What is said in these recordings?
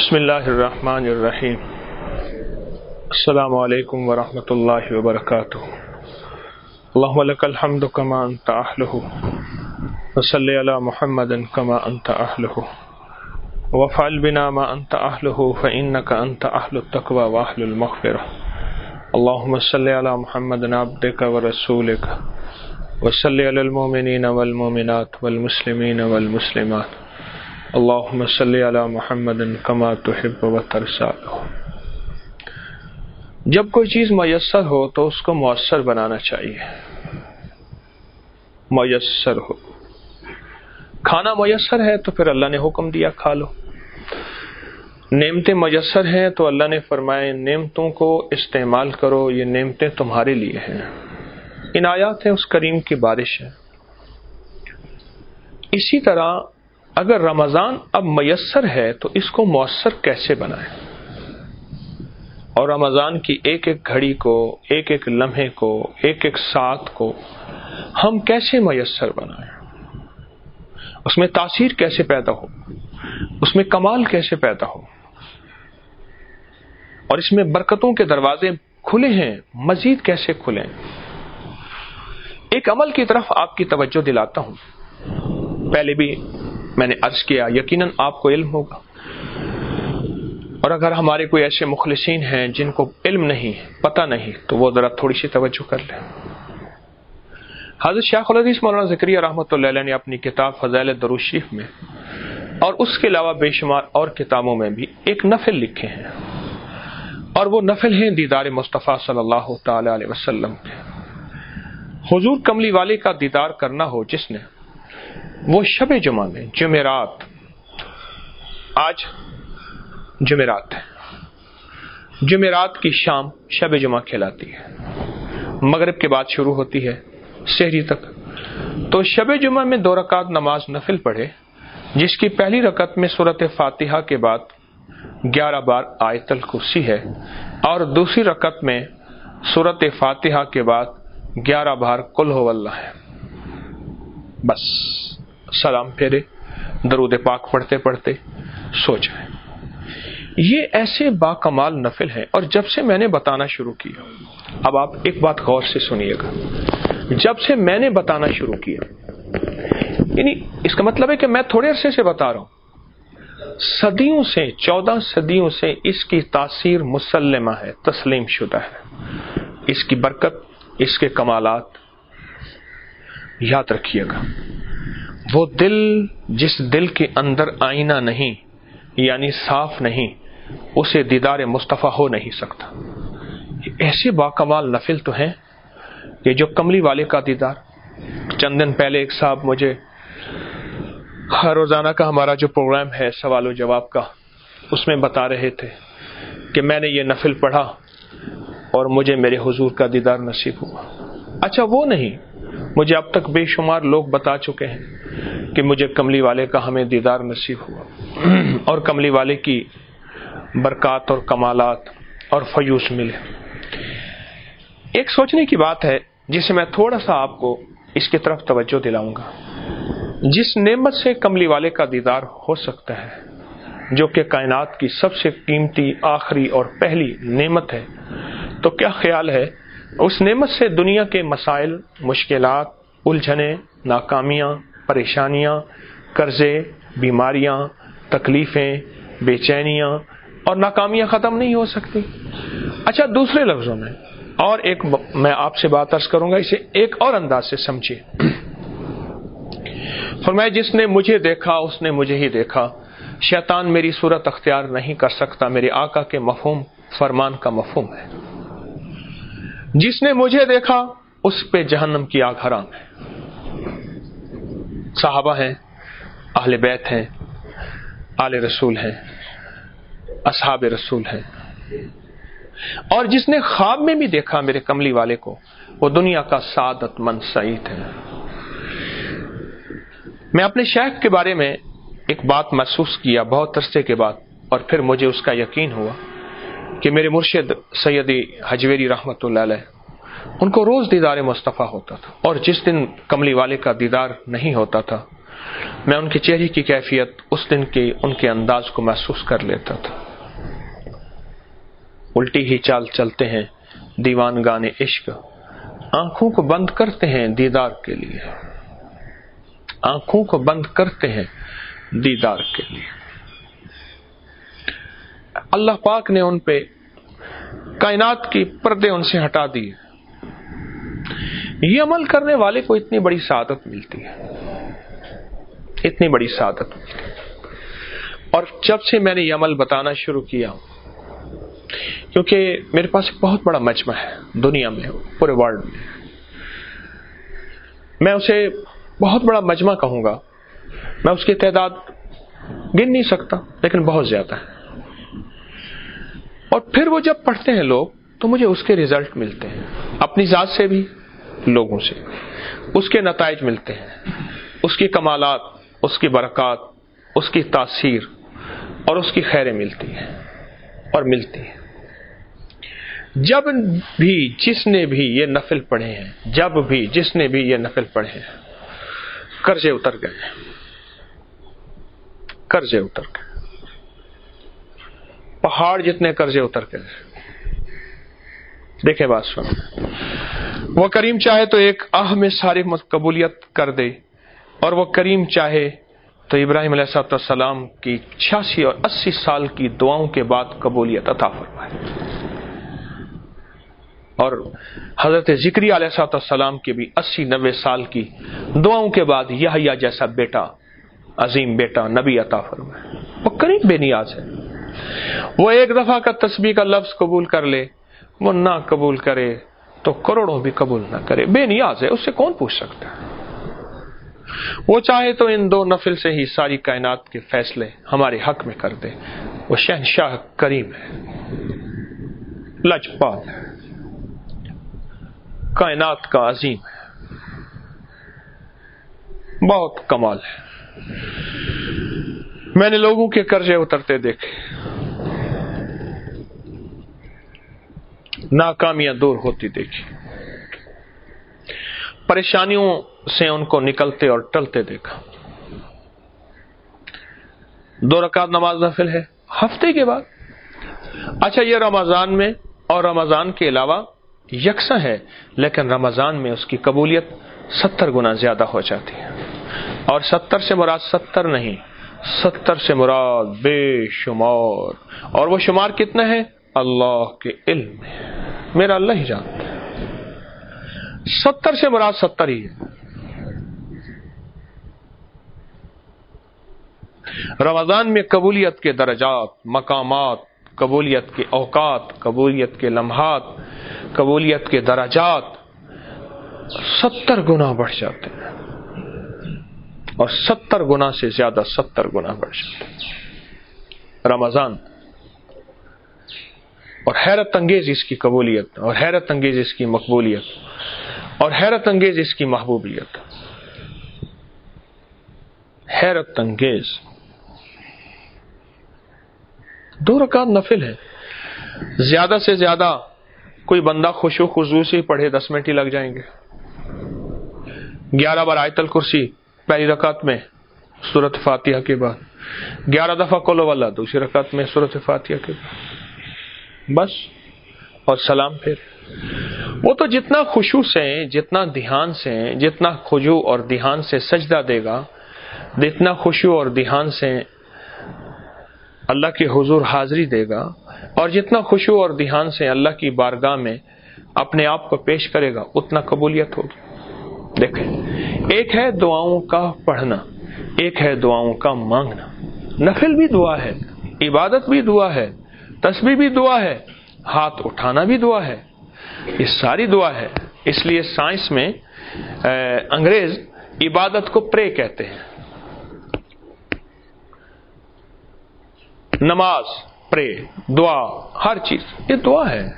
بسم اللہ الرحمن الرحیم السلام علیکم ورحمۃ اللہ وبرکاتہ اللہم لک الحمد کما انت اہلہ وصلی علی محمد کما انت اہلہ وافعل بنا ما انت اہلہ فانک انت اہل التقوی واہل المغفرہ اللہم صلی علی محمد عبدک ورسولک وصلی علی المؤمنین والمؤمنات والمسلمین والمسلمات اللہم صلی علی محمد کما تحب و ترضی. جب کوئی چیز میسر ہو تو اس کو مؤثر بنانا چاہیے. میسر ہو، کھانا میسر ہے تو پھر اللہ نے حکم دیا کھا لو. نعمتیں میسر ہیں تو اللہ نے فرمایا نعمتوں کو استعمال کرو، یہ نعمتیں تمہارے لیے ہیں. عنایات ہیں اس کریم کی بارش ہے. اسی طرح اگر رمضان اب میسر ہے تو اس کو مؤثر کیسے بنائیں، اور رمضان کی ایک ایک گھڑی کو، ایک ایک لمحے کو، ایک ایک ساتھ کو ہم کیسے میسر بنائیں، اس میں تاثیر کیسے پیدا ہو، اس میں کمال کیسے پیدا ہو، اور اس میں برکتوں کے دروازے کھلے ہیں، مزید کیسے کھلیں. ایک عمل کی طرف آپ کی توجہ دلاتا ہوں. پہلے بھی میں نے عرض کیا، یقیناً آپ کو علم ہوگا، اور اگر ہمارے کوئی ایسے مخلصین ہیں جن کو علم نہیں، پتہ نہیں، تو وہ ذرا تھوڑی سی توجہ کر لیں. حضرت شیخ الحدیث مولانا زکریا رحمۃ اللہ علیہ نے اپنی کتاب فضائل درود شریف میں اور اس کے علاوہ بے شمار اور کتابوں میں بھی ایک نفل لکھے ہیں، اور وہ نفل ہیں دیدار مصطفیٰ صلی اللہ تعالی علیہ وسلم کے. حضور کملی والے کا دیدار کرنا ہو جس نے، وہ شب جمعہ میں، جمعرات، آج جمعرات ہے، جمعرات کی شام شب جمعہ کہلاتی ہے. مغرب کے بعد شروع ہوتی ہے سحری تک. تو شب جمعہ میں 2 رکعت نماز نفل پڑھے، جس کی پہلی رکعت میں سورۃ فاتحہ کے بعد 11 بار آیت الکرسی ہے، اور دوسری رکعت میں سورۃ فاتحہ کے بعد 11 بار قل ھو اللہ ہے. بس سلام پھیرے، درود پاک پڑھتے پڑھتے سو جائیں. یہ ایسے باکمال نفل ہیں، اور جب سے میں نے بتانا شروع کیا، اب آپ ایک بات غور سے سنیے گا، جب سے میں نے بتانا شروع کیا، یعنی اس کا مطلب ہے کہ میں تھوڑے عرصے سے بتا رہا ہوں، صدیوں سے، 14 صدیوں سے اس کی تاثیر مسلمہ ہے، تسلیم شدہ ہے. اس کی برکت، اس کے کمالات یاد رکھیے گا. وہ دل جس دل کے اندر آئینہ نہیں، یعنی صاف نہیں، اسے دیدار مصطفیٰ ہو نہیں سکتا. ایسے باکمال نفل تو ہیں کہ جو کملی والے کا دیدار. چند دن پہلے ایک صاحب مجھے روزانہ کا ہمارا جو پروگرام ہے سوال و جواب کا، اس میں بتا رہے تھے کہ میں نے یہ نفل پڑھا اور مجھے میرے حضور کا دیدار نصیب ہوا. اچھا وہ نہیں، مجھے اب تک بے شمار لوگ بتا چکے ہیں کہ مجھے کملی والے کا ہمیں دیدار نصیب ہوا، اور کملی والے کی برکات اور کمالات اور فیوز ملے. ایک سوچنے کی بات ہے جسے میں تھوڑا سا آپ کو اس کی طرف توجہ دلاؤں گا. جس نعمت سے کملی والے کا دیدار ہو سکتا ہے، جو کہ کائنات کی سب سے قیمتی، آخری اور پہلی نعمت ہے، تو کیا خیال ہے اس نعمت سے دنیا کے مسائل، مشکلات، الجھنیں، ناکامیاں، پریشانیاں، قرضے، بیماریاں، تکلیفیں، بے چینیاں اور ناکامیاں ختم نہیں ہو سکتی؟ اچھا دوسرے لفظوں میں، اور ایک میں آپ سے بات عرض کروں گا، اسے ایک اور انداز سے سمجھیے. فرمایا جس نے مجھے دیکھا اس نے مجھے ہی دیکھا. شیطان میری صورت اختیار نہیں کر سکتا، میرے آقا کے مفہوم فرمان کا مفہوم ہے. جس نے مجھے دیکھا اس پہ جہنم کی آگ حرام ہے. صحابہ ہیں، اہل بیت ہیں، آل رسول ہیں، اصحاب رسول ہیں. اور جس نے خواب میں بھی دیکھا میرے کملی والے کو، وہ دنیا کا سعادت مند سعید ہے. میں اپنے شیخ کے بارے میں ایک بات محسوس کیا بہت عرصے کے بعد، اور پھر مجھے اس کا یقین ہوا کہ میرے مرشد سیدی حجویری رحمۃ اللہ علیہ، ان کو روز دیدار مصطفیٰ ہوتا تھا، اور جس دن کملی والے کا دیدار نہیں ہوتا تھا میں ان کے چہرے کی کیفیت اس دن کے ان کے انداز کو محسوس کر لیتا تھا. الٹی ہی چال چلتے ہیں دیوان گانے عشق، آنکھوں کو بند کرتے ہیں دیدار کے لیے، آنکھوں کو بند کرتے ہیں دیدار کے لیے. اللہ پاک نے ان پہ کائنات کی پردے ان سے ہٹا دیے. یہ عمل کرنے والے کو اتنی بڑی سعادت ملتی ہے، اتنی بڑی سعادت ملتی ہے. اور جب سے میں نے یہ عمل بتانا شروع کیا، کیونکہ میرے پاس ایک بہت بڑا مجمع ہے دنیا میں، پورے ورلڈ میں، میں اسے بہت بڑا مجمع کہوں گا، میں اس کی تعداد گن نہیں سکتا لیکن بہت زیادہ ہے. اور پھر وہ جب پڑھتے ہیں لوگ تو مجھے اس کے ریزلٹ ملتے ہیں، اپنی ذات سے بھی، لوگوں سے، اس کے نتائج ملتے ہیں، اس کی کمالات، اس کی برکات، اس کی تاثیر اور اس کی خیریں ملتی ہیں اور ملتی ہیں. جب بھی جس نے بھی یہ نفل پڑھے ہیں، جب بھی جس نے بھی یہ نفل پڑھے ہیں، قرضے اتر گئے، قرضے اتر گئے، پہاڑ جتنے قرضے اتر گئے. دیکھیں بات سنو، وہ کریم چاہے تو ایک آہ میں ساری قبولیت کر دے، اور وہ کریم چاہے تو ابراہیم علیہ السلام کی 86 اور 80 سال کی دعاؤں کے بعد قبولیت عطا فرمائے. اور حضرت زکریا علیہ السلام کی بھی 80-90 سال کی دعاؤں کے بعد یحییٰ جیسا بیٹا، عظیم بیٹا، نبی عطا فرمائے. وہ کریم بے نیاز ہے. وہ ایک دفعہ کا تسبیح کا لفظ قبول کر لے، وہ نہ قبول کرے تو کروڑوں بھی قبول نہ کرے، بے نیاز ہے، اس سے کون پوچھ سکتا ہے. وہ چاہے تو ان 2 نفل سے ہی ساری کائنات کے فیصلے ہمارے حق میں کر دے. وہ شہنشاہ کریم ہے، لجپال ہے، کائنات کا عظیم ہے، بہت کمال ہے. میں نے لوگوں کے قرضے اترتے دیکھے، ناکامیاں دور ہوتی دیکھی، پریشانیوں سے ان کو نکلتے اور ٹلتے دیکھا. 2 رکعت نماز نفل ہے ہفتے کے بعد. اچھا یہ رمضان میں اور رمضان کے علاوہ یکساں ہے، لیکن رمضان میں اس کی قبولیت 70 گنا زیادہ ہو جاتی ہے. اور 70 سے مراد 70 نہیں، 70 سے مراد بے شمار. اور وہ شمار کتنا ہے؟ اللہ کے علم میں، میرا اللہ ہی جانتا ہے. 70 سے مراد 70 ہی ہے. رمضان میں قبولیت کے درجات، مقامات، قبولیت کے اوقات، قبولیت کے لمحات، قبولیت کے درجات 70 گنا بڑھ جاتے ہیں، اور 70 گنا سے زیادہ 70 گنا بڑھ جاتے ہیں رمضان. اور حیرت انگیز اس کی قبولیت، اور حیرت انگیز اس کی مقبولیت، اور حیرت انگیز اس کی محبوبیت، حیرت انگیز. 2 رکعت نفل ہے، زیادہ سے زیادہ کوئی بندہ خشوع خضوع سے پڑھے 10 منٹ ہی لگ جائیں گے. 11 بار آیت الکرسی پہلی رکعت میں سورۃ فاتحہ کے بعد، 11 دفعہ قل هو اللہ دوسری رکعت میں سورۃ فاتحہ کے بعد، بس، اور سلام. پھر وہ تو جتنا خشوع سے، جتنا دھیان سے، جتنا خضوع اور دھیان سے سجدہ دے گا، جتنا خشوع اور دھیان سے اللہ کے حضور حاضری دے گا، اور جتنا خشوع اور دھیان سے اللہ کی بارگاہ میں اپنے آپ کو پیش کرے گا، اتنا قبولیت ہوگی. دیکھیں، ایک ہے دعاؤں کا پڑھنا، ایک ہے دعاؤں کا مانگنا. نفل بھی دعا ہے، عبادت بھی دعا ہے، تسبیح بھی دعا ہے، ہاتھ اٹھانا بھی دعا ہے، یہ ساری دعا ہے. اس لیے سائنس میں انگریز عبادت کو پرے کہتے ہیں. نماز، پرے، دعا، ہر چیز یہ دعا ہے.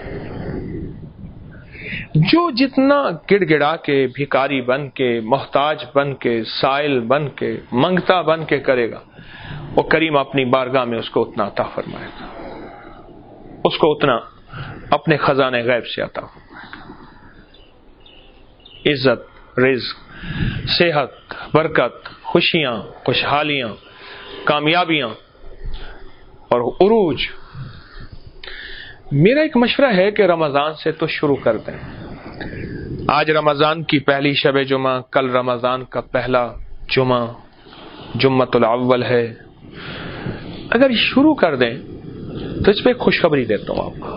جو جتنا گڑ گڑا کے، بھکاری بن کے، محتاج بن کے، سائل بن کے، منگتا بن کے کرے گا، وہ کریم اپنی بارگاہ میں اس کو اتنا عطا فرمائے گا، اس کو اتنا اپنے خزانے غیب سے عطا فرمائے گا. عزت، رزق، صحت، برکت، خوشیاں، خوشحالیاں، کامیابیاں اور عروج. میرا ایک مشورہ ہے کہ رمضان سے تو شروع کر دیں. آج رمضان کی پہلی شب جمعہ، کل رمضان کا پہلا جمعہ، جمعۃ الاول ہے. اگر شروع کر دیں تو اس پہ خوشخبری دیتا ہوں آپ کو.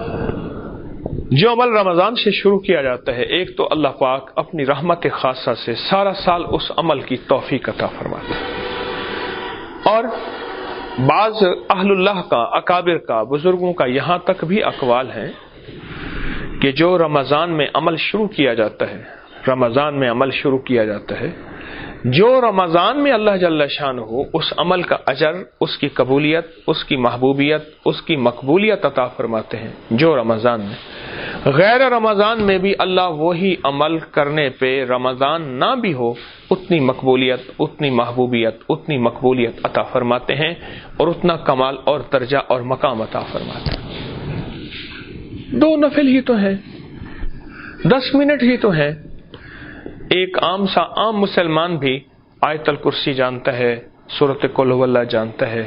جو عمل رمضان سے شروع کیا جاتا ہے، ایک تو اللہ پاک اپنی رحمت خاصہ سے سارا سال اس عمل کی توفیق عطا فرماتا ہے. اور بعض اہل اللہ کا، اکابر کا، بزرگوں کا یہاں تک بھی اقوال ہیں کہ جو رمضان میں عمل شروع کیا جاتا ہے، رمضان میں عمل شروع کیا جاتا ہے، جو رمضان میں اللہ جل شانہ اس عمل کا اجر، اس کی قبولیت، اس کی محبوبیت، اس کی مقبولیت عطا فرماتے ہیں، جو رمضان میں، غیر رمضان میں بھی اللہ وہی عمل کرنے پہ رمضان نہ بھی ہو اتنی مقبولیت، اتنی محبوبیت، اتنی مقبولیت عطا فرماتے ہیں اور اتنا کمال اور درجہ اور مقام عطا فرماتے ہیں. 2 نفل ہی تو ہیں، 10 منٹ ہی تو ہیں. ایک عام مسلمان بھی آیت الکرسی جانتا ہے، سورۃ قل هو اللہ جانتا ہے.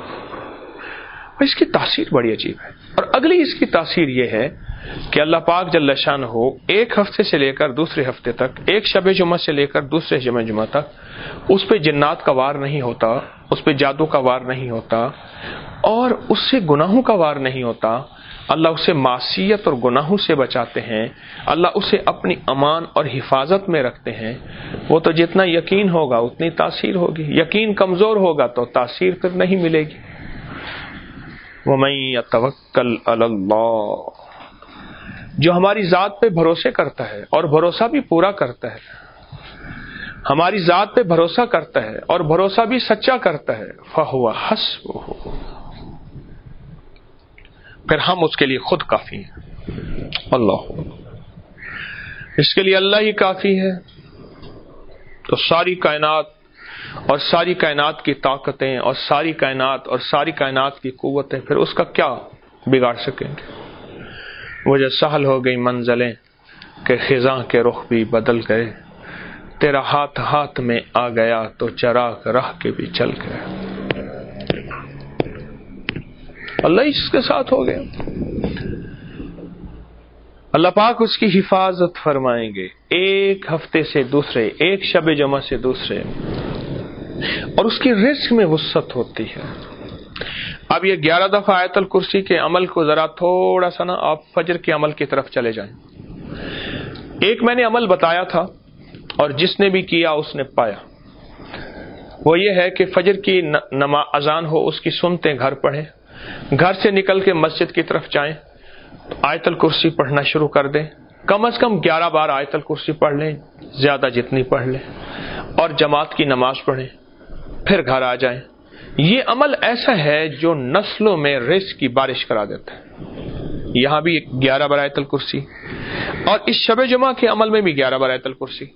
اس کی تاثیر بڑی عجیب ہے. اور اگلی اس کی تاثیر یہ ہے کہ اللہ پاک جل شانہ ایک ہفتے سے لے کر دوسرے ہفتے تک، ایک شب جمعہ سے لے کر دوسرے شب جمعہ تک اس پہ جنات کا وار نہیں ہوتا، اس پہ جادو کا وار نہیں ہوتا، اور اس سے گناہوں کا وار نہیں ہوتا. اللہ اسے معصیت اور گناہوں سے بچاتے ہیں، اللہ اسے اپنی امان اور حفاظت میں رکھتے ہیں. وہ تو جتنا یقین ہوگا اتنی تاثیر ہوگی، یقین کمزور ہوگا تو تاثیر پھر نہیں ملے گی. وَمَن يَتَوَکَّلْ عَلَى اللَّهِ، جو ہماری ذات پہ بھروسے کرتا ہے اور بھروسہ بھی پورا کرتا ہے، ہماری ذات پہ بھروسہ کرتا ہے اور بھروسہ بھی سچا کرتا ہے، فَهُوَ حَسْبُهُ، پھر ہم اس کے لیے خود کافی ہیں. اللہ، اس کے لیے اللہ ہی کافی ہے. تو ساری کائنات اور ساری کائنات کی طاقتیں اور ساری کائنات اور ساری کائنات کی قوتیں پھر اس کا کیا بگاڑ سکیں گے؟ مجھے سہل ہو گئی منزلیں کہ خزاں کے رخ بھی بدل گئے، تیرا ہاتھ ہاتھ میں آ گیا تو چراغ راہ کے بھی چل گئے. اللہ اس کے ساتھ ہو گیا. اللہ پاک اس کی حفاظت فرمائیں گے ایک ہفتے سے دوسرے، ایک شب جمعہ سے دوسرے، اور اس کی رزق میں وسعت ہوتی ہے. اب یہ 11 دفعہ آیت الکرسی کے عمل کو ذرا تھوڑا سا نا آپ فجر کے عمل کی طرف چلے جائیں. ایک میں نے عمل بتایا تھا اور جس نے بھی کیا اس نے پایا، وہ یہ ہے کہ فجر کی اذان ہو، اس کی سنتیں گھر پڑھیں، گھر سے نکل کے مسجد کی طرف جائیں تو آیت الکرسی پڑھنا شروع کر دیں. کم از کم 11 بار آیت الکرسی پڑھ لیں، زیادہ جتنی پڑھ لیں، اور جماعت کی نماز پڑھیں، پھر گھر آ جائیں. یہ عمل ایسا ہے جو نسلوں میں رزق کی بارش کرا دیتا ہے. یہاں بھی 11 بار آیت الکرسی، اور اس شب جمعہ کے عمل میں بھی 11 بار آیت الکرسی.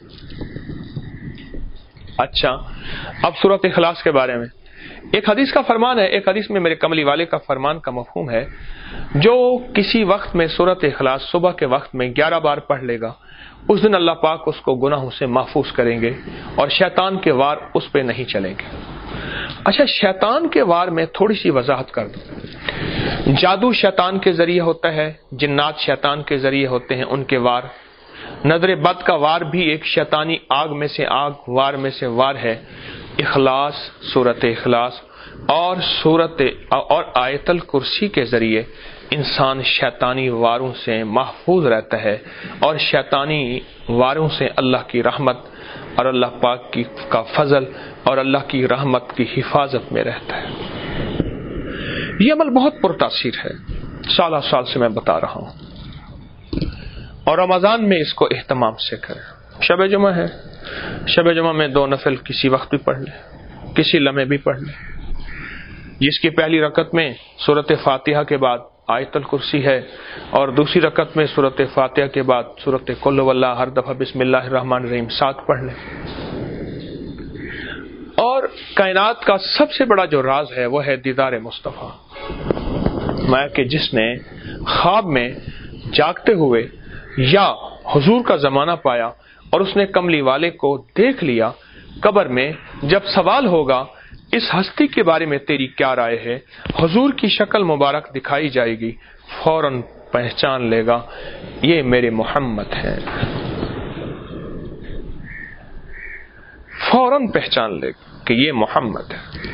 اچھا، اب سورۃ اخلاص کے بارے میں ایک حدیث کا فرمان ہے، ایک حدیث میں میرے کملی والے کا فرمان کا مفہوم ہے، جو کسی وقت میں سورۃ اخلاص صبح کے وقت میں 11 بار پڑھ لے گا، اس دن اللہ پاک اس کو گناہوں سے محفوظ کریں گے اور شیطان کے وار اس پہ نہیں چلیں گے. اچھا، شیطان کے وار میں تھوڑی سی وضاحت کر دوں. جادو شیطان کے ذریعے ہوتا ہے، جنات شیطان کے ذریعے ہوتے ہیں، ان کے وار. نظر بد کا وار بھی ایک شیطانی آگ میں سے آگ، وار میں سے وار ہے. اخلاص، سورۃ اخلاص اور آیت الکرسی کے ذریعے انسان شیطانی واروں سے محفوظ رہتا ہے، اور شیطانی واروں سے اللہ کی رحمت اور اللہ پاک کا فضل اور اللہ کی رحمت کی حفاظت میں رہتا ہے. یہ عمل بہت پرتاثیر ہے، سالہ سال سے میں بتا رہا ہوں، اور رمضان میں اس کو اہتمام سے کریں. شب جمعہ ہے، شب جمعہ میں 2 نفل کسی وقت بھی پڑھ لیں، کسی لمحے بھی پڑھ لیں. جس کی پہلی رکعت میں سورۃ فاتحہ کے بعد آیت الکرسی ہے، اور دوسری رکعت میں سورۃ فاتحہ کے بعد سورۃ قل هو اللہ، ہر دفعہ بسم اللہ الرحمن الرحیم 7 پڑھ لیں. اور کائنات کا سب سے بڑا جو راز ہے وہ ہے دیدار مصطفیٰ. میں کہ جس نے خواب میں جاگتے ہوئے یا حضور کا زمانہ پایا اور اس نے کملی والے کو دیکھ لیا، قبر میں جب سوال ہوگا اس ہستی کے بارے میں تیری کیا رائے ہے، حضور کی شکل مبارک دکھائی جائے گی، فوراً پہچان لے گا یہ میرے محمد ہیں، فوراً پہچان لے گا کہ یہ محمد ہے۔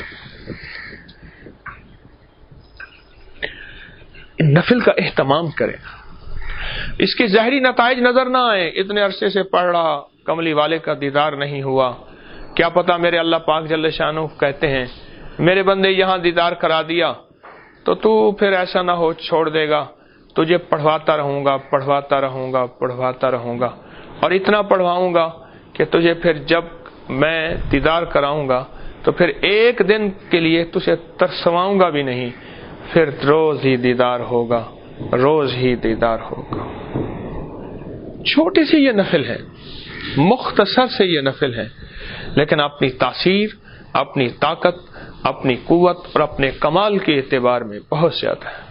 نفل کا اہتمام کریں، اس کے ظاہری نتائج نظر نہ آئے، اتنے عرصے سے پڑھ رہا، کملی والے کا دیدار نہیں ہوا، کیا پتا میرے اللہ پاک جل شانہ کہتے ہیں میرے بندے یہاں دیدار کرا دیا تو تو پھر ایسا نہ ہو چھوڑ دے گا، تجھے پڑھواتا رہوں گا پڑھواتا رہوں گا پڑھواتا رہوں گا، اور اتنا پڑھواؤں گا کہ تجھے پھر جب میں دیدار کراؤں گا تو پھر ایک دن کے لیے تجھے ترسواؤں گا بھی نہیں، پھر روز ہی دیدار ہوگا، روز ہی دیدار ہوگا۔ چھوٹی سی یہ نفل ہے، مختصر سے یہ نفل ہے، لیکن اپنی تاثیر، اپنی طاقت، اپنی قوت اور اپنے کمال کے اعتبار میں بہت زیادہ ہے۔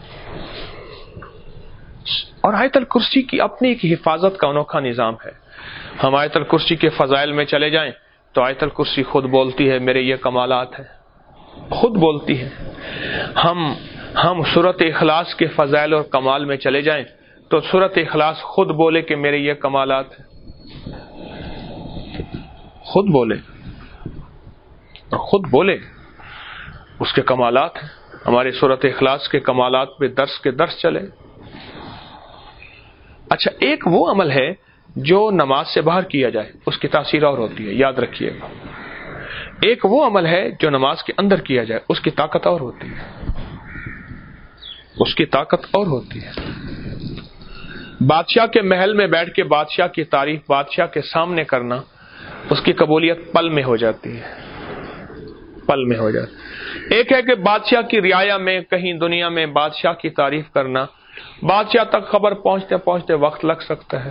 اور آیت الکرسی کی اپنی ایک حفاظت کا انوکھا نظام ہے۔ ہم آیت الکرسی کے فضائل میں چلے جائیں تو آیت الکرسی خود بولتی ہے میرے یہ کمالات ہیں، خود بولتی ہے۔ ہم سورۃ اخلاص کے فضائل اور کمال میں چلے جائیں تو سورۃ اخلاص خود بولے کہ میرے یہ کمالات ہیں، خود بولے اور خود بولے اس کے کمالات ہیں۔ ہمارے سورۃ اخلاص کے کمالات پہ درس کے درس چلے۔ اچھا، ایک وہ عمل ہے جو نماز سے باہر کیا جائے، اس کی تاثیر اور ہوتی ہے، یاد رکھیے گا۔ ایک وہ عمل ہے جو نماز کے اندر کیا جائے، اس کی طاقت اور ہوتی ہے، اس کی طاقت اور ہوتی ہے۔ بادشاہ کے محل میں بیٹھ کے بادشاہ کی تعریف بادشاہ کے سامنے کرنا، اس کی قبولیت پل میں ہو جاتی ہے، پل میں ہو جاتی ہے۔ ایک ہے کہ بادشاہ کی رعایا میں کہیں دنیا میں بادشاہ کی تعریف کرنا، بادشاہ تک خبر پہنچتے پہنچتے وقت لگ سکتا ہے۔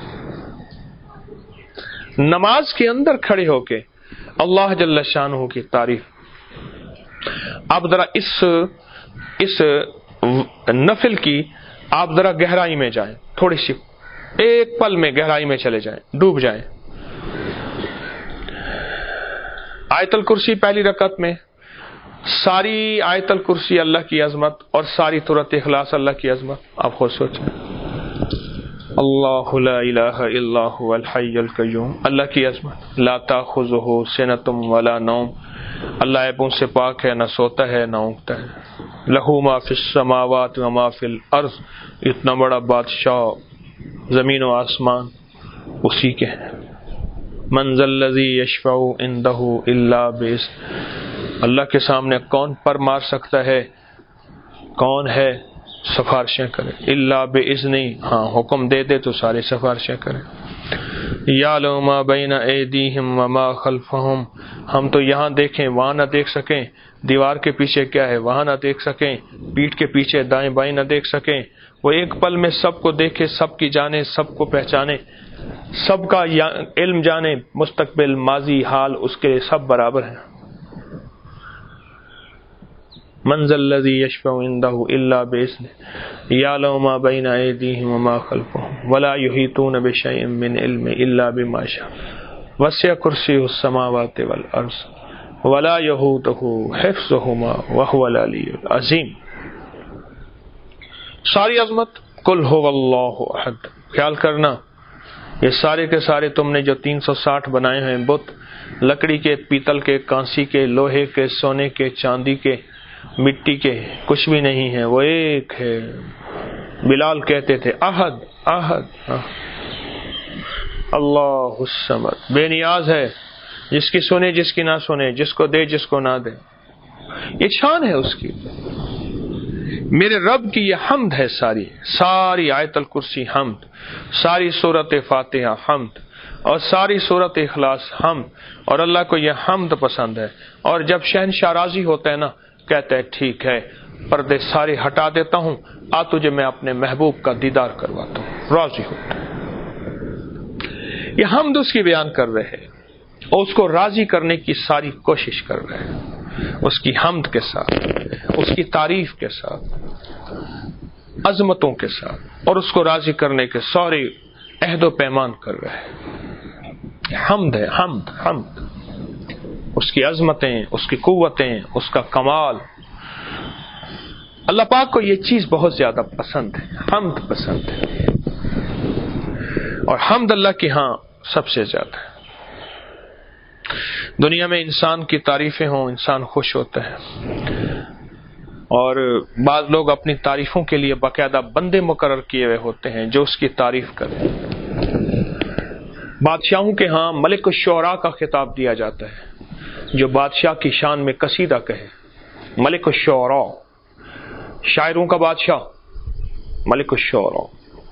نماز کے اندر کھڑے ہو کے اللہ جل شانہ کی تعریف، آپ ذرا اس نفل کی آپ ذرا گہرائی میں جائیں، تھوڑی سی ایک پل میں گہرائی میں چلے جائیں، ڈوب جائیں۔ آیت الکرسی پہلی رکعت میں ساری آیت الکرسی اللہ کی عظمت اور ساری سورۃ اخلاص اللہ کی عظمت، آپ خود سوچیں۔ اللہ لا الہ الا هو الحی القیوم، اللہ کی عظمت، لا تاخذہ سنۃ ولا نوم، اللہ عیبوں سے پاک ہے، نہ سوتا ہے نہ اونگتا ہے، لہ ما فی السماوات و ما فی الارض، اتنا بڑا بادشاہ زمین و آسمان اسی کے ہیں۔ من ذا الذی یشفع عندہ الا باذنہ، اللہ کے سامنے کون پر مار سکتا ہے، کون ہے سفارشیں کرے، الا باذنہ، ہاں حکم دے دے تو سارے سفارشیں کریں۔ یعلم ما بین ایدیہم وما خلفہم، ہم تو یہاں دیکھیں وہاں نہ دیکھ سکیں، دیوار کے پیچھے کیا ہے وہاں نہ دیکھ سکیں، پیٹھ کے پیچھے دائیں بائیں نہ دیکھ سکیں، وہ ایک پل میں سب کو دیکھے، سب کی جانے، سب کو پہچانے، سب کا علم جانے، مستقبل ماضی حال اس کے سب برابر ہیں۔ من ذا الذی یشفع عندہ الا باذنہ یعلم ما بین ایدیہم وما خلفہم ولا یحیطون بشیء من علمہ الا بما شاء وسع کرسیہ السماوات والارض ولا یئودہ حفظہما وہو العلی العظیم۔ ساری عظمت، قل ھو اللہ احد، خیال کرنا یہ سارے کے سارے تم نے جو 360 بنائے ہیں بت، لکڑی کے، پیتل کے، کانسی کے، لوہے کے، سونے کے، چاندی کے، مٹی کے، کچھ بھی نہیں ہے، وہ ایک ہے۔ بلال کہتے تھے احد احد، اللہ الصمد، بے نیاز ہے، جس کی سنے جس کی نہ سنے، جس کو دے جس کو نہ دے، یہ شان ہے اس کی۔ میرے رب کی یہ حمد ہے، ساری آیت الکرسی حمد، ساری سورۃ فاتحہ حمد، اور ساری سورۃ اخلاص حمد، اور اللہ کو یہ حمد پسند ہے۔ اور جب شہنشاہ راضی ہوتا ہے نا، کہتا ہے ٹھیک ہے پردے سارے ہٹا دیتا ہوں، آ تجھے میں اپنے محبوب کا دیدار کرواتا ہوں، راضی ہوتا ہے۔ یہ حمد اس کی بیان کر رہے ہیں اور اس کو راضی کرنے کی ساری کوشش کر رہے ہیں، اس کی حمد کے ساتھ، اس کی تعریف کے ساتھ، عظمتوں کے ساتھ، اور اس کو راضی کرنے کے سارے عہد و پیمان کر رہے ہیں۔ حمد ہے، حمد حمد۔ اس کی عظمتیں، اس کی قوتیں، اس کا کمال. اللہ پاک کو یہ چیز بہت زیادہ پسند ہے، حمد پسند ہے، اور حمد اللہ کی ہاں سب سے زیادہ ہے. دنیا میں انسان کی تعریفیں ہوں انسان خوش ہوتا ہے، اور بعض لوگ اپنی تعریفوں کے لیے باقاعدہ بندے مقرر کیے ہوئے ہوتے ہیں جو اس کی تعریف کریں. بادشاہوں کے ہاں ملک الشعراء کا خطاب دیا جاتا ہے، جو بادشاہ کی شان میں قصیدہ کہے. ملک الشعراء، شاعروں کا بادشاہ ملک الشعراء.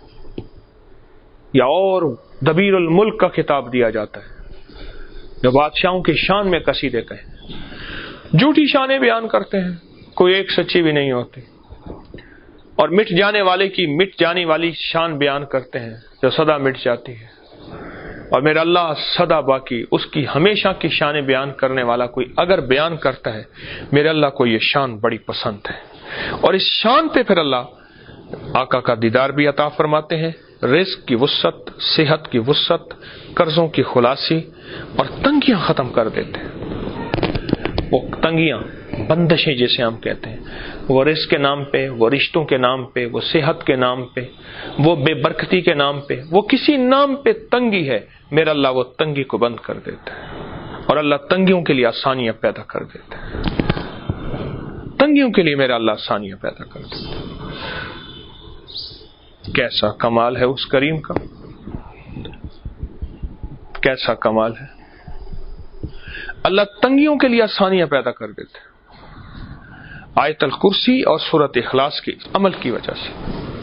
یا اور دبیر الملک کا خطاب دیا جاتا ہے، جو بادشاہوں کی شان میں قصیدے کہیں. جھوٹی شانیں بیان کرتے ہیں، کوئی ایک سچی بھی نہیں ہوتی، اور مٹ جانے والے کی مٹ جانے والی شان بیان کرتے ہیں جو سدا مٹ جاتی ہے. اور میرا اللہ سدا باقی، اس کی ہمیشہ کی شانیں بیان کرنے والا کوئی اگر بیان کرتا ہے، میرے اللہ کو یہ شان بڑی پسند ہے. اور اس شان پہ پھر اللہ آقا کا دیدار بھی عطا فرماتے ہیں، رزق کی وسعت، صحت کی وسعت، قرضوں کی خلاصی، اور تنگیاں ختم کر دیتے ہیں. وہ تنگیاں، بندشیں جسے ہم کہتے ہیں، وہ رزق کے نام پہ، وہ رشتوں کے نام پہ، وہ صحت کے نام پہ، وہ بے برکتی کے نام پہ، وہ کسی نام پہ تنگی ہے، میرا اللہ وہ تنگی کو بند کر دیتا ہے. اور اللہ تنگیوں کے لیے آسانیاں پیدا کر دیتا ہے. تنگیوں کے لیے میرا اللہ آسانیاں پیدا کر دیتا ہے. کیسا کمال ہے اس کریم کا، کیسا کمال ہے. اللہ تنگیوں کے لیے آسانیاں پیدا کر دیتے ہیں آیت الکرسی اور سورۃ اخلاص کے عمل کی وجہ سے.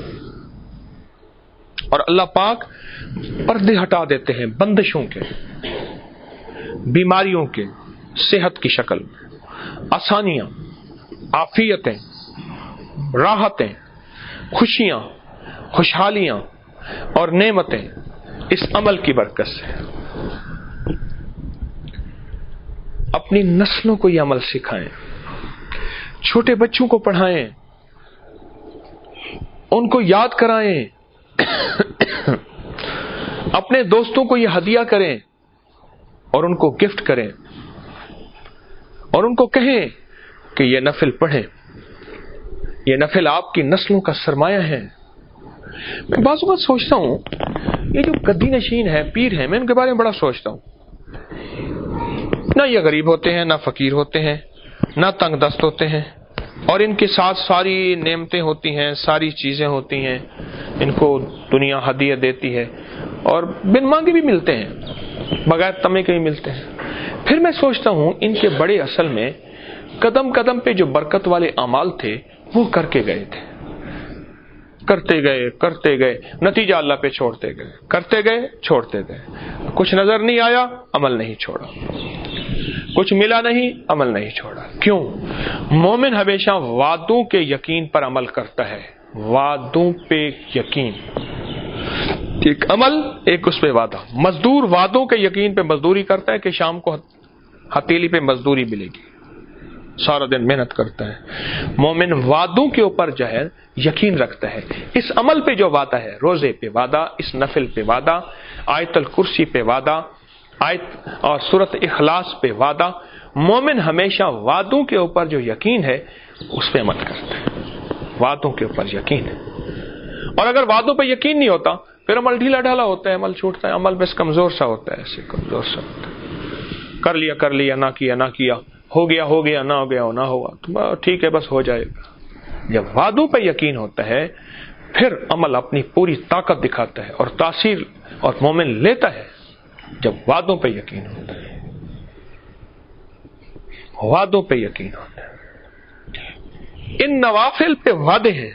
اور اللہ پاک پردے ہٹا دیتے ہیں بندشوں کے، بیماریوں کے، صحت کی شکل میں آسانیاں، عافیتیں، راحتیں، خوشیاں، خوشحالیاں اور نعمتیں اس عمل کی برکت سے. اپنی نسلوں کو یہ عمل سکھائیں، چھوٹے بچوں کو پڑھائیں، ان کو یاد کرائیں، اپنے دوستوں کو یہ ہدیہ کریں اور ان کو گفٹ کریں، اور ان کو کہیں کہ یہ نفل پڑھیں، یہ نفل آپ کی نسلوں کا سرمایہ ہے. میں بعض اوقات سوچتا ہوں یہ جو گدی نشین ہے، پیر ہیں، میں ان کے بارے میں بڑا سوچتا ہوں. نہ یہ غریب ہوتے ہیں، نہ فقیر ہوتے ہیں، نہ تنگ دست ہوتے ہیں، اور ان کے ساتھ ساری نعمتیں ہوتی ہیں، ساری چیزیں ہوتی ہیں، ان کو دنیا ہدیہ دیتی ہے، اور بن مانگے بھی ملتے ہیں، بغیر تمے کے بھی ملتے ہیں. پھر میں سوچتا ہوں ان کے بڑے اصل میں قدم قدم پہ جو برکت والے اعمال تھے وہ کر کے گئے تھے، کرتے گئے، نتیجہ اللہ پہ چھوڑتے گئے، کرتے گئے چھوڑتے گئے. کچھ نظر نہیں آیا، عمل نہیں چھوڑا، کچھ ملا نہیں، عمل نہیں چھوڑا. کیوں؟ مومن ہمیشہ وعدوں کے یقین پر عمل کرتا ہے. وعدوں پہ یقین، ایک عمل، ایک اس پہ وعدہ. مزدور وعدوں کے یقین پہ مزدوری کرتا ہے کہ شام کو ہتھیلی پہ مزدوری ملے گی، سارا دن محنت کرتا ہے. مومن وعدوں کے اوپر جو ہے یقین رکھتا ہے. اس عمل پہ جو وعدہ ہے، روزے پہ وعدہ، اس نفل پہ وعدہ، آیت الکرسی پہ وعدہ، آیت اور سورۃ اخلاص پہ وعدہ. مومن ہمیشہ وعدوں کے اوپر جو یقین ہے اس پہ عمل کرتا ہے. وعدوں کے اوپر یقین ہے. اور اگر وعدوں پہ یقین نہیں ہوتا پھر عمل ڈھیلا ڈھالا ہوتا ہے، عمل چھوٹتا ہے، عمل بس کمزور سا ہوتا ہے، ایسے کمزور سا ہوتا ہے. کر لیا، نہ کیا، ہو گیا، نہ ہو گیا، نہ ہوا تو ٹھیک ہے بس ہو جائے گا. جب وعدوں پہ یقین ہوتا ہے پھر عمل اپنی پوری طاقت دکھاتا ہے اور تاثیر اور مومن لیتا ہے. جب وعدوں پہ یقین ہوتا ہے، وعدوں پہ یقین ہوتا ہے. ان نوافل پہ وعدے ہیں،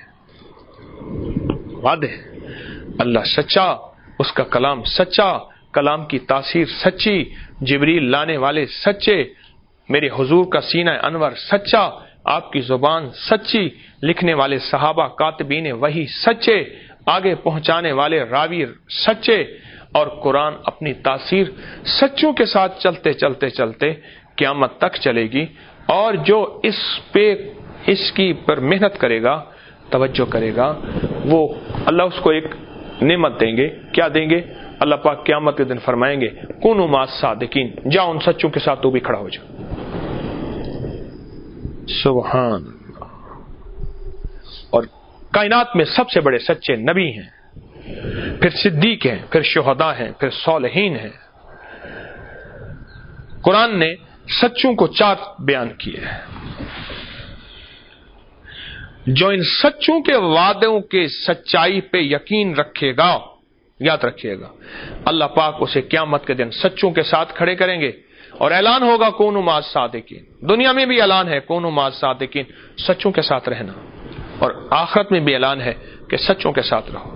وعدے ہیں. اللہ سچا، اس کا کلام سچا، کلام کی تاثیر سچی، جبریل لانے والے سچے، میرے حضور کا سینہ انور سچا، آپ کی زبان سچی، لکھنے والے صحابہ کاتبین وحی سچے، آگے پہنچانے والے راوی سچے، اور قرآن اپنی تاثیر سچوں کے ساتھ چلتے چلتے چلتے قیامت تک چلے گی. اور جو اس کی پر محنت کرے گا، توجہ کرے گا، وہ اللہ اس کو ایک نعمت دیں گے. کیا دیں گے؟ اللہ پاک قیامت کے دن فرمائیں گے کونوا مع الصادقین، جا ان سچوں کے ساتھ تو بھی کھڑا ہو جا. سبحان اللہ. اور کائنات میں سب سے بڑے سچے نبی ہیں، پھر صدیق ہیں، پھر شہداء ہیں، پھر صالحین ہیں. قرآن نے سچوں کو 4 بیان کیے ہیں. جو ان سچوں کے وعدوں کے سچائی پہ یقین رکھے گا، یاد رکھیے گا، اللہ پاک اسے قیامت کے دن سچوں کے ساتھ کھڑے کریں گے اور اعلان ہوگا کونوا مع الصادقین. دنیا میں بھی اعلان ہے کونوا مع الصادقین، سچوں کے ساتھ رہنا، اور آخرت میں بھی اعلان ہے کہ سچوں کے ساتھ رہو.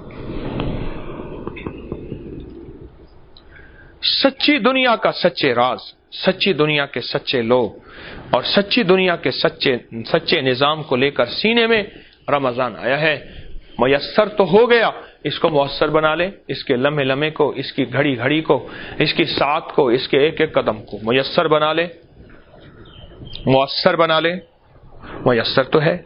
سچی دنیا کا سچے راز، سچی دنیا کے سچے لوگ اور سچی دنیا کے سچے نظام کو لے کر سینے میں رمضان آیا ہے. میسر تو ہو گیا، اس کو مؤثر بنا لے، اس کے لمحے لمحے کو، اس کی گھڑی گھڑی کو، اس کی ساعت کو، اس کے ایک ایک قدم کو میسر بنا لے، مؤثر بنا لے. میسر تو ہے.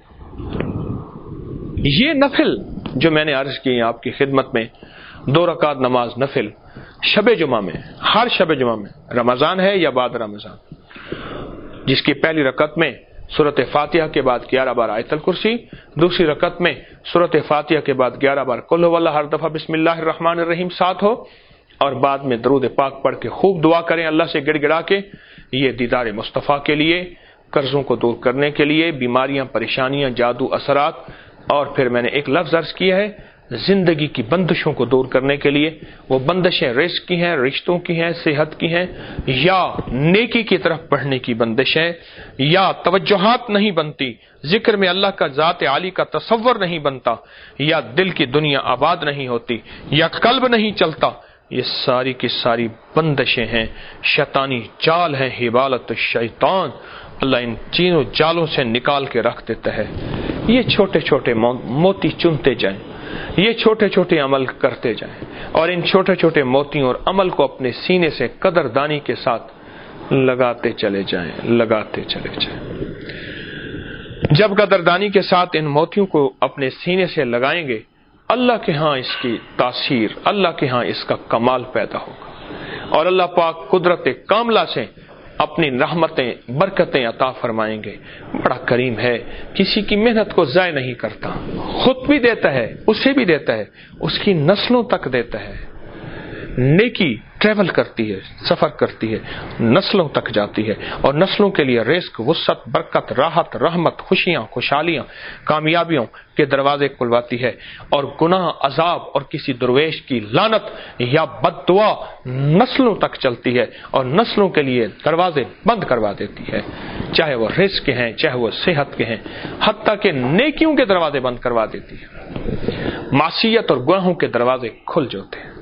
یہ نفل جو میں نے عرض کی آپ کی خدمت میں، 2 رکعت نماز نفل شب جمعہ میں، ہر شب جمعہ میں، رمضان ہے یا بعد رمضان، جس کی پہلی رکعت میں سورۃ فاتحہ کے بعد 11 بار آیت الکرسی، دوسری رکعت میں سورۃ فاتحہ کے بعد 11 بار قل هو اللہ، ہر دفعہ بسم اللہ الرحمن الرحیم ساتھ ہو، اور بعد میں درود پاک پڑھ کے خوب دعا کریں اللہ سے گڑ گڑا کے. یہ دیدار مصطفیٰ کے لیے، قرضوں کو دور کرنے کے لیے، بیماریاں، پریشانیاں، جادو، اثرات، اور پھر میں نے ایک لفظ عرض کیا ہے زندگی کی بندشوں کو دور کرنے کے لیے. وہ بندشیں رزق کی ہیں، رشتوں کی ہیں، صحت کی ہیں، یا نیکی کی طرف بڑھنے کی بندش ہے، یا توجہات نہیں بنتی، ذکر میں اللہ کا ذات عالی کا تصور نہیں بنتا، یا دل کی دنیا آباد نہیں ہوتی، یا قلب نہیں چلتا. یہ ساری کی ساری بندشیں ہیں، شیطانی جال ہیں، حبالت الشیطان. اللہ ان چینوں جالوں سے نکال کے رکھ دیتا ہے. یہ چھوٹے چھوٹے موتی چنتے جائیں، یہ چھوٹے چھوٹے عمل کرتے جائیں، اور ان چھوٹے چھوٹے موتیوں اور عمل کو اپنے سینے سے قدردانی کے ساتھ لگاتے چلے جائیں، لگاتے چلے جائیں. جب قدردانی کے ساتھ ان موتیوں کو اپنے سینے سے لگائیں گے، اللہ کے ہاں اس کی تاثیر، اللہ کے ہاں اس کا کمال پیدا ہوگا، اور اللہ پاک قدرت کاملہ سے اپنی رحمتیں، برکتیں عطا فرمائیں گے. بڑا کریم ہے، کسی کی محنت کو ضائع نہیں کرتا، خود بھی دیتا ہے، اسے بھی دیتا ہے، اس کی نسلوں تک دیتا ہے. نیکی ٹریول کرتی ہے، سفر کرتی ہے، نسلوں تک جاتی ہے، اور نسلوں کے لیے رزق، وسعت، برکت، راحت، رحمت، خوشیاں، خوشحالیاں، کامیابیوں کے دروازے کھلواتی ہے. اور گناہ، عذاب اور کسی درویش کی لعنت یا بد دعا نسلوں تک چلتی ہے اور نسلوں کے لیے دروازے بند کروا دیتی ہے، چاہے وہ رزق کے ہیں، چاہے وہ صحت کے ہیں، حتیٰ کہ نیکیوں کے دروازے بند کروا دیتی ہے. معصیت اور گناہوں کے دروازے کھل جاتے ہیں.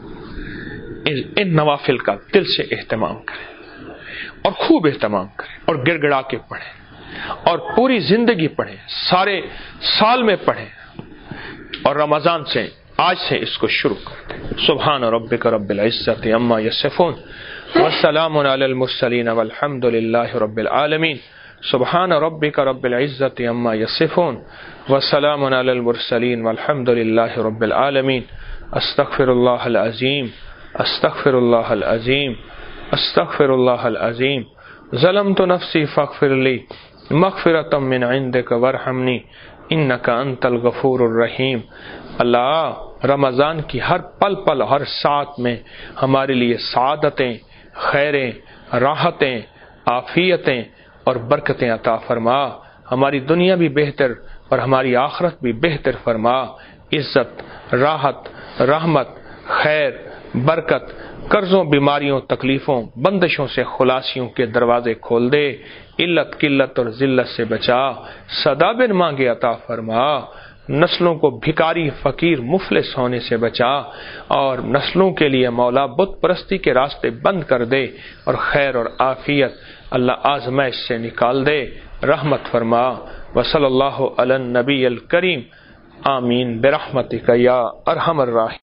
ان نوافل کا دل سے اہتمام کریں اور خوب اہتمام کریں، اور گڑ گڑا کے پڑھیں، اور پوری زندگی پڑھیں، سارے سال میں پڑھیں، اور رمضان سے آج سے اس کو شروع کر دیں. سبحان ربک رب العزت عما یصفون والسلام علی المرسلین والحمد للہ رب العالمین. سبحان ربک رب العزت عما یصفون والسلام علی المرسلین والحمد للہ رب العالمین. استغفر اللہ العظیم، استغفر اللہ العظیم، استغفر اللہ العظیم. ظلمت نفسی فاغفر لی مغفرۃ من عندک وارحمنی انک انت الغفور الرحیم. اللہ رمضان کی ہر پل پل، ہر ساتھ میں ہمارے لیے سعادتیں، خیریں، راحتیں، عافیتیں اور برکتیں عطا فرما. ہماری دنیا بھی بہتر اور ہماری آخرت بھی بہتر فرما. عزت، راحت، رحمت، خیر، برکت، قرضوں، بیماریوں، تکلیفوں، بندشوں سے خلاصیوں کے دروازے کھول دے. علت، قلت اور ذلت سے بچا. سدا بن مانگے عطا فرما. نسلوں کو بھکاری، فقیر، مفلس ہونے سے بچا، اور نسلوں کے لیے مولا بت پرستی کے راستے بند کر دے، اور خیر اور عافیت اللہ آزمائش سے نکال دے. رحمت فرما. وصلی اللہ علی النبی الکریم. آمین برحمتک یا ارحم الراحمین.